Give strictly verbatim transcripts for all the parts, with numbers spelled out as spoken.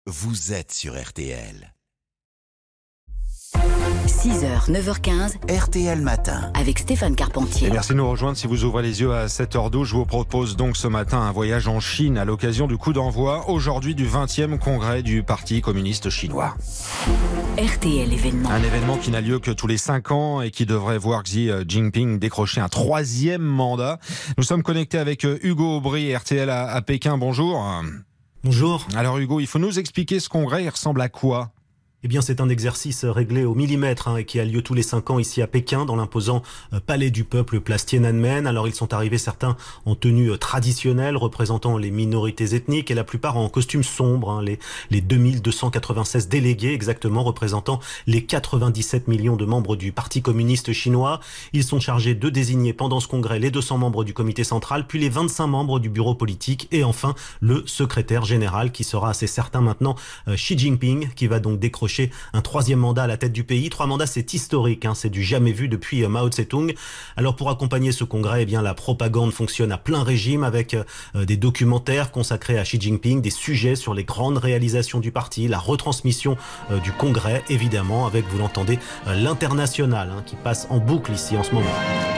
Vous êtes sur R T L. six heures, neuf heures quinze, R T L Matin. Avec Stéphane Carpentier. Et merci de nous rejoindre. Si vous ouvrez les yeux à sept heures douze, je vous propose donc ce matin un voyage en Chine à l'occasion du coup d'envoi aujourd'hui du vingtième congrès du Parti communiste chinois. R T L événement. Un événement qui n'a lieu que tous les cinq ans et qui devrait voir Xi Jinping décrocher un troisième mandat. Nous sommes connectés avec Hugo Aubry, R T L à, à Pékin. Bonjour. Bonjour. Alors Hugo, il faut nous expliquer ce congrès, il ressemble à quoi ? Eh bien, c'est un exercice réglé au millimètre hein, et qui a lieu tous les cinq ans ici à Pékin, dans l'imposant euh, Palais du Peuple, place Tiananmen. Alors, ils sont arrivés certains en tenue euh, traditionnelle, représentant les minorités ethniques, et la plupart en costume sombre. Hein, les, les deux mille deux cent quatre-vingt-seize délégués, exactement, représentant les quatre-vingt-dix-sept millions de membres du Parti communiste chinois. Ils sont chargés de désigner pendant ce congrès les deux cents membres du comité central, puis les vingt-cinq membres du bureau politique, et enfin le secrétaire général, qui sera assez certain maintenant, euh, Xi Jinping, qui va donc décrocher un troisième mandat à la tête du pays. Trois mandats, c'est historique, hein, c'est du jamais vu depuis Mao Tse-tung. Alors pour accompagner ce congrès, eh bien la propagande fonctionne à plein régime avec euh, des documentaires consacrés à Xi Jinping, des sujets sur les grandes réalisations du parti, la retransmission euh, du congrès, évidemment, avec, vous l'entendez, euh, l'international hein, qui passe en boucle ici en ce moment.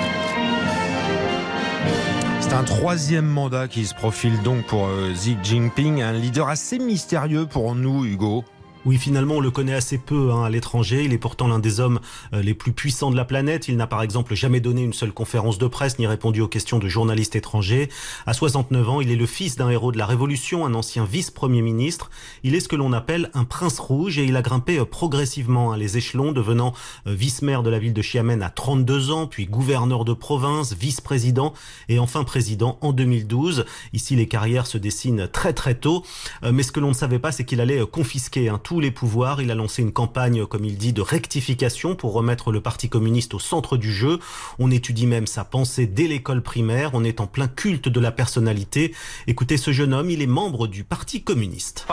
C'est un troisième mandat qui se profile donc pour euh, Xi Jinping, un leader assez mystérieux pour nous, Hugo. Oui, finalement, on le connaît assez peu hein, à l'étranger. Il est pourtant l'un des hommes euh, les plus puissants de la planète. Il n'a par exemple jamais donné une seule conférence de presse ni répondu aux questions de journalistes étrangers. À soixante-neuf ans, il est le fils d'un héros de la Révolution, un ancien vice-premier ministre. Il est ce que l'on appelle un prince rouge et il a grimpé euh, progressivement hein, les échelons, devenant euh, vice-maire de la ville de Xiamen à trente-deux ans, puis gouverneur de province, vice-président et enfin président en deux mille douze. Ici, les carrières se dessinent très très tôt. Euh, mais ce que l'on ne savait pas, c'est qu'il allait euh, confisquer hein, tout les pouvoirs. Il a lancé une campagne, comme il dit, de rectification pour remettre le Parti communiste au centre du jeu. On étudie même sa pensée dès l'école primaire. On est en plein culte de la personnalité. Écoutez ce jeune homme, il est membre du Parti communiste.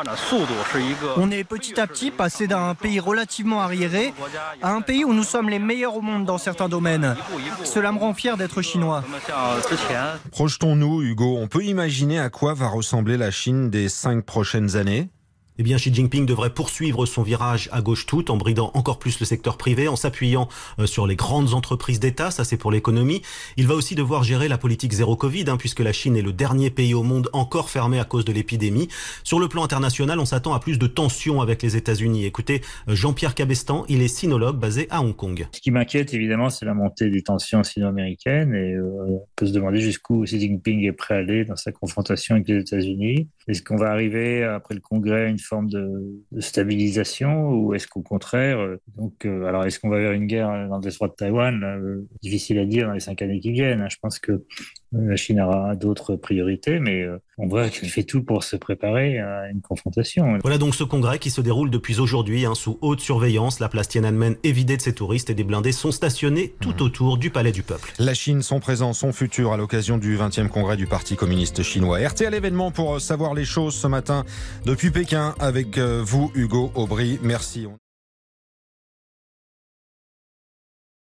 On est petit à petit passé d'un pays relativement arriéré à un pays où nous sommes les meilleurs au monde dans certains domaines. Cela me rend fier d'être chinois. Projetons-nous, Hugo, on peut imaginer à quoi va ressembler la Chine des cinq prochaines années ? Eh bien, Xi Jinping devrait poursuivre son virage à gauche toute, en bridant encore plus le secteur privé, en s'appuyant euh, sur les grandes entreprises d'État, ça c'est pour l'économie. Il va aussi devoir gérer la politique zéro Covid, hein, puisque la Chine est le dernier pays au monde encore fermé à cause de l'épidémie. Sur le plan international, on s'attend à plus de tensions avec les États-Unis. Écoutez, Jean-Pierre Cabestan, il est sinologue basé à Hong Kong. Ce qui m'inquiète évidemment, c'est la montée des tensions sino-américaines et euh, on peut se demander jusqu'où Xi Jinping est prêt à aller dans sa confrontation avec les États-Unis. Est-ce qu'on va arriver après le congrès à une forme de, de stabilisation ou est-ce qu'au contraire, euh, donc, euh, alors est-ce qu'on va vers une guerre dans le détroit de Taïwan euh, difficile à dire dans les cinq années qui viennent. Hein. Je pense que euh, la Chine aura d'autres priorités, mais euh, on voit qu'elle fait tout pour se préparer à une confrontation. Voilà donc ce congrès qui se déroule depuis aujourd'hui hein, sous haute surveillance. La place Tiananmen est vidée de ses touristes et des blindés sont stationnés tout mmh. autour du Palais du Peuple. La Chine, son présent, son futur à l'occasion du vingtième congrès du Parti communiste chinois. R T L événement pour savoir les choses ce matin depuis Pékin avec vous, Hugo Aubry. Merci.